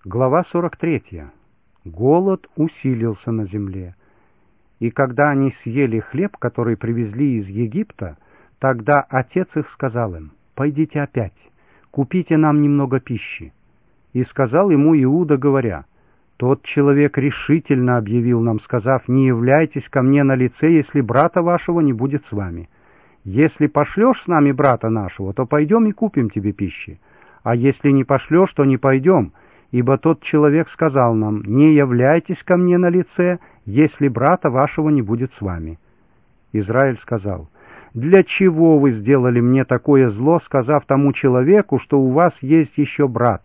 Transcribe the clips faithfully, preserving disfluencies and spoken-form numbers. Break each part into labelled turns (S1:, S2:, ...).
S1: Глава сорок третья. Голод усилился на земле. И когда они съели хлеб, который привезли из Египта, тогда отец их сказал им: «Пойдите опять, купите нам немного пищи». И сказал ему Иуда, говоря: «Тот человек решительно объявил нам, сказав: не являйтесь ко мне на лице, если брата вашего не будет с вами. Если пошлешь с нами брата нашего, то пойдем и купим тебе пищи, а если не пошлешь, то не пойдем, ибо тот человек сказал нам: не являйтесь ко мне на лице, если брата вашего не будет с вами». Израиль сказал: «Для чего вы сделали мне такое зло, сказав тому человеку, что у вас есть еще брат?»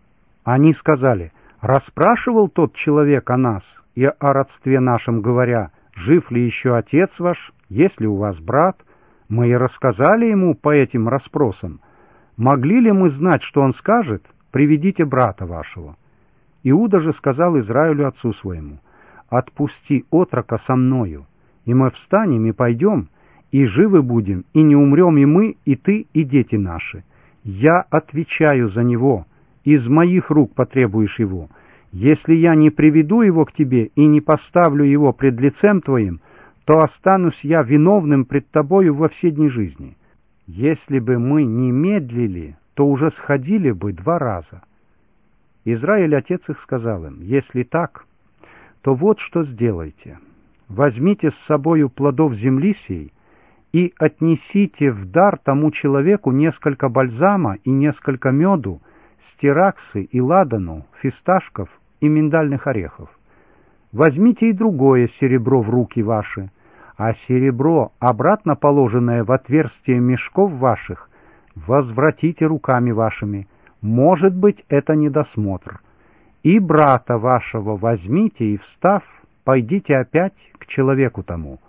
S1: Они сказали: «Расспрашивал тот человек о нас и о родстве нашем, говоря: жив ли еще отец ваш, есть ли у вас брат? Мы и рассказали ему по этим расспросам. Могли ли мы знать, что он скажет: приведите брата вашего?» Иуда же сказал Израилю отцу своему: «Отпусти отрока со мною, и мы встанем и пойдем, и живы будем, и не умрем и мы, и ты, и дети наши. Я отвечаю за него, из моих рук потребуешь его. Если я не приведу его к тебе и не поставлю его пред лицем твоим, то останусь я виновным пред тобою во все дни жизни. Если бы мы не медлили, то уже сходили бы два раза». Израиль, отец их, сказал им: «Если так, то вот что сделайте. Возьмите с собою плодов земли сей и отнесите в дар тому человеку несколько бальзама и несколько меду, стираксы и ладану, фисташков и миндальных орехов. Возьмите и другое серебро в руки ваши, а серебро, обратно положенное в отверстие мешков ваших, возвратите руками вашими. Может быть, это недосмотр. И брата вашего возьмите и, встав, пойдите опять к человеку тому.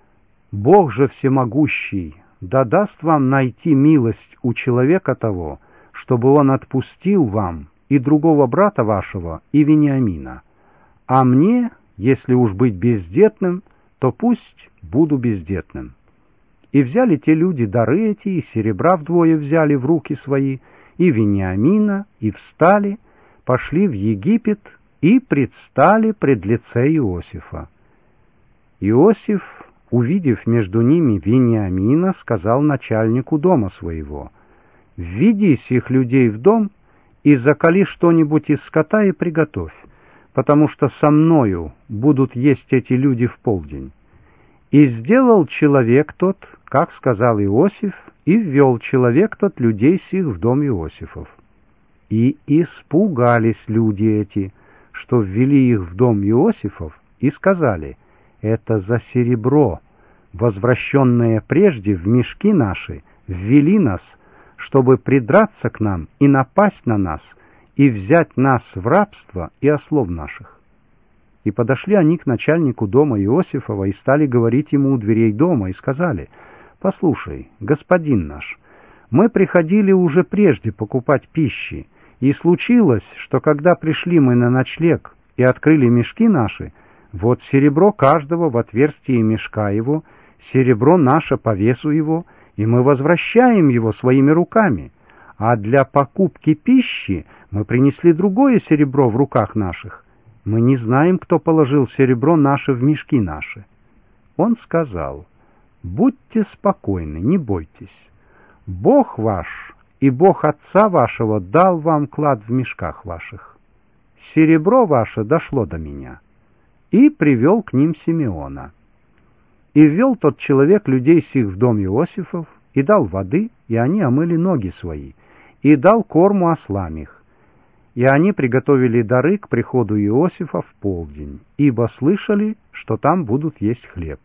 S1: Бог же всемогущий да даст вам найти милость у человека того, чтобы он отпустил вам и другого брата вашего, и Вениамина. А мне, если уж быть бездетным, то пусть буду бездетным». И взяли те люди дары эти, и серебра вдвое взяли в руки свои, и Вениамина, и встали, пошли в Египет, и предстали пред лице Иосифа. Иосиф, увидев между ними Вениамина, сказал начальнику дома своего: «Введи сих людей в дом, и заколи что-нибудь из скота и приготовь, потому что со мною будут есть эти люди в полдень». И сделал человек тот, как сказал Иосиф, и ввел человек тот людей сих в дом Иосифов. И испугались люди эти, что ввели их в дом Иосифов, и сказали: «Это за серебро, возвращенное прежде в мешки наши, ввели нас, чтобы придраться к нам и напасть на нас, и взять нас в рабство и ослов наших». И подошли они к начальнику дома Иосифова и стали говорить ему у дверей дома, и сказали: «Послушай, господин наш, мы приходили уже прежде покупать пищи, и случилось, что когда пришли мы на ночлег и открыли мешки наши, вот серебро каждого в отверстии мешка его, серебро наше по весу его, и мы возвращаем его своими руками, а для покупки пищи мы принесли другое серебро в руках наших. Мы не знаем, кто положил серебро наше в мешки наши». Он сказал: «Будьте спокойны, не бойтесь. Бог ваш и Бог отца вашего дал вам клад в мешках ваших. Серебро ваше дошло до меня». И привел к ним Симеона. И ввел тот человек людей сих в дом Иосифов, и дал воды, и они омыли ноги свои, и дал корму ослам их. И они приготовили дары к приходу Иосифа в полдень, ибо слышали, что там будут есть хлеб.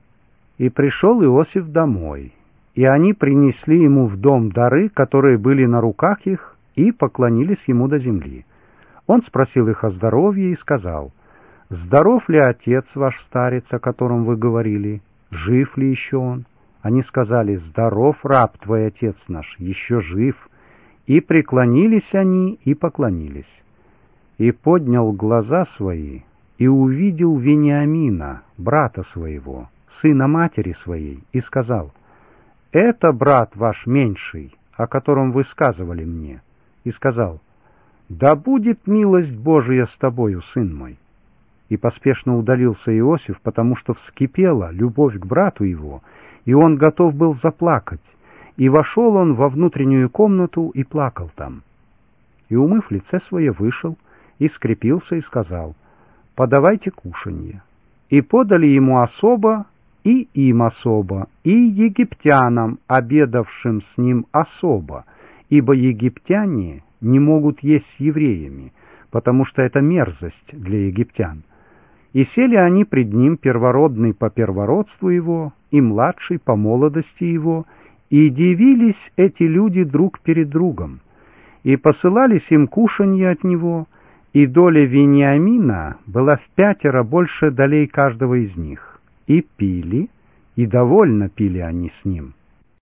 S1: И пришел Иосиф домой, и они принесли ему в дом дары, которые были на руках их, и поклонились ему до земли. Он спросил их о здоровье и сказал: «Здоров ли отец ваш, старец, о котором вы говорили? Жив ли еще он?» Они сказали: «Здоров раб твой, отец наш, еще жив». И преклонились они и поклонились. И поднял глаза свои, и увидел Вениамина, брата своего, сына матери своей, и сказал: «Это брат ваш меньший, о котором вы сказывали мне». И сказал: «Да будет милость Божия с тобою, сын мой». И поспешно удалился Иосиф, потому что вскипела любовь к брату его, и он готов был заплакать. И вошел он во внутреннюю комнату и плакал там. И, умыв лице свое, вышел, и скрепился, и сказал: «Подавайте кушанье». И подали ему особо, и им особо, и египтянам, обедавшим с ним особо, ибо египтяне не могут есть с евреями, потому что это мерзость для египтян. И сели они пред ним, первородный по первородству его, и младший по молодости его, и дивились эти люди друг перед другом, и посылались им кушанье от него, и доля Вениамина была в пятеро больше долей каждого из них. И пили, и довольно пили они с ним.